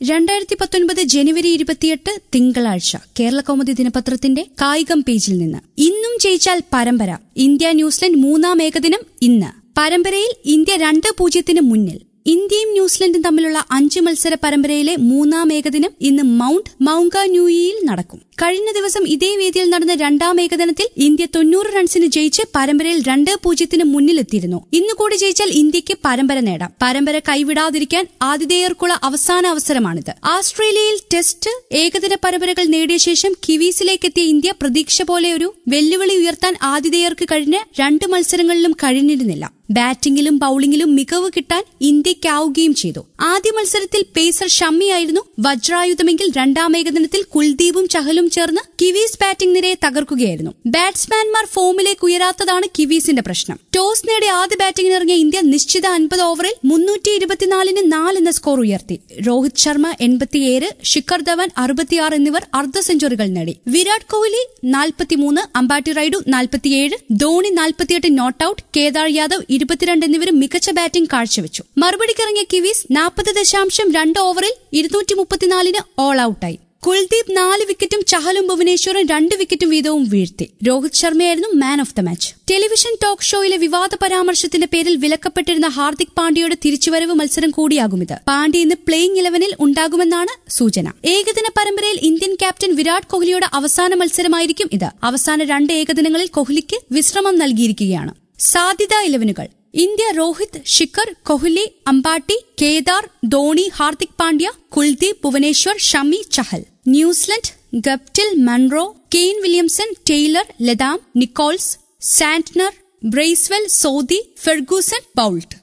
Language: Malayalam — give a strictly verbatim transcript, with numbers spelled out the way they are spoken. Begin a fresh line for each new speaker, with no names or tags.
രണ്ടായിരത്തി പത്തൊൻപത് ജനുവരി ഇരുപത്തിയെട്ട് തിങ്കളാഴ്ച കേരളകൗമുദി ദിനപത്രത്തിന്റെ കായികം പേജിൽ നിന്ന് ഇന്നും ജയിച്ചാൽ പരമ്പര. ഇന്ത്യ ന്യൂസിലൻഡ് മൂന്നാം ഏകദിനം ഇന്ന്. പരമ്പരയിൽ ഇന്ത്യ രണ്ട് പൂജ്യത്തിന് മുന്നിൽ. ഇന്ത്യയും ന്യൂസിലൻഡും തമ്മിലുള്ള അഞ്ച് മത്സര പരമ്പരയിലെ മൂന്നാം ഏകദിനം ഇന്ന് മൌണ്ട് മൌങ്കാന്യൂയിയിൽ നടക്കും. കഴിഞ്ഞ ദിവസം ഇതേ വേദിയിൽ നടന്ന രണ്ടാം ഏകദിനത്തിൽ ഇന്ത്യ തൊണ്ണൂറ് റൺസിന് ജയിച്ച് പരമ്പരയിൽ രണ്ട് പൂജ്യത്തിന് മുന്നിലെത്തിയിരുന്നു. ഇന്നുകൂടി ജയിച്ചാൽ ഇന്ത്യക്ക് പരമ്പര നേടാം. പരമ്പര കൈവിടാതിരിക്കാൻ ആതിഥേയർക്കുള്ള അവസാന അവസരമാണിത്. ആസ്ട്രേലിയയിൽ ടെസ്റ്റ് ഏകദിന പരമ്പരകൾ നേടിയ ശേഷം കിവീസിലേക്കെത്തിയ ഇന്ത്യ പ്രതീക്ഷ പോലെ ഒരു വെല്ലുവിളി ഉയർത്താൻ ആതിഥേയർക്ക് കഴിഞ്ഞ രണ്ട് മത്സരങ്ങളിലും കഴിഞ്ഞിരുന്നില്ല. ബാറ്റിംഗിലും ബൌളിംഗിലും മികവ് കിട്ടാൻ ഇന്ത്യയ്ക്കാവുകയും ചെയ്തു. ആദ്യ മത്സരത്തിൽ പേസർ ഷമ്മിയായിരുന്നു വജ്രായുധമെങ്കിൽ രണ്ടാം ഏകദിനത്തിൽ കുൽദീപും ചഹലും ചേർന്ന് കിവീസ് ബാറ്റിംഗ് നിരയെ തകർക്കുകയായിരുന്നു. ബാറ്റ്സ്മാൻമാർ ഫോമിലേക്ക് ഉയരാത്തതാണ് കിവീസിന്റെ പ്രശ്നം. ടോസ് നേടി ആദ്യ ബാറ്റിംഗിനിറങ്ങിയ ഇന്ത്യ നിശ്ചിത അൻപത് ഓവറിൽ മുന്നൂറ്റി ഇരുപത്തിനാലിന് നാല് എന്ന സ്കോർ ഉയർത്തി. രോഹിത് ശർമ്മ എൺപത്തിയേഴ്, ശിഖർ ധവൻ അറുപത്തിയാറ് എന്നിവർ അർദ്ധ സെഞ്ചുറികൾ നേടി. വിരാട് കോഹ്ലി നാൽപ്പത്തിമൂന്ന്, അമ്പാട്ടി റൈഡു നാൽപ്പത്തിയേഴ്, ധോണി നാൽപ്പത്തിയെട്ട് നോട്ട് ഔട്ട്, കേദാർ യാദവ് ഇരുപത്തിരണ്ട് എന്നിവരും മികച്ച ബാറ്റിംഗ് കാഴ്ചവെച്ചു. മറുപടിക്കിറങ്ങിയ കിവീസ് നാൽപ്പത് ദശാംശം രണ്ട് ഓവറിൽ ഇരുന്നൂറ്റി മുപ്പത്തിനാലിന് ഓൾ ഔട്ടായി. കുൽദീപ് നാല് വിക്കറ്റും ചഹലും ഭുവനേശ്വറും രണ്ട് വിക്കറ്റും വീതവും വീഴ്ത്തി. രോഹിത് ശർമ്മയായിരുന്നു man of the match. Television talk ഷോയിലെ വിവാദ പരാമർശത്തിന്റെ പേരിൽ വിലക്കപ്പെട്ടിരുന്ന ഹാർദിക് പാണ്ഡ്യയുടെ തിരിച്ചുവരവ് മത്സരം കൂടിയാകുമിത്. പാണ്ഡ്യ ഇന്ന് പ്ലേയിംഗ് ഇലവനിൽ ഉണ്ടാകുമെന്നാണ് സൂചന. ഏകദിന പരമ്പരയിൽ ഇന്ത്യൻ ക്യാപ്റ്റൻ വിരാട് കോഹ്ലിയുടെ അവസാന മത്സരമായിരിക്കും ഇത്. അവസാന രണ്ട് ഏകദിനങ്ങളിൽ കോഹ്ലിക്ക് വിശ്രമം നൽകിയിരിക്കുകയാണ്. സാധ്യതാ ഇലവനുകൾ: India Rohit, Shikhar, Kohli, Ambati, Kedar, Dhoni, Hardik Pandya, Kuldeep, Bhuvneshwar, Shami, Chahal. New Zealand Guptill, Munro, Kane Williamson, Taylor, Latham, Nicholls, Santner, Bracewell, Sodhi, Ferguson, Boult.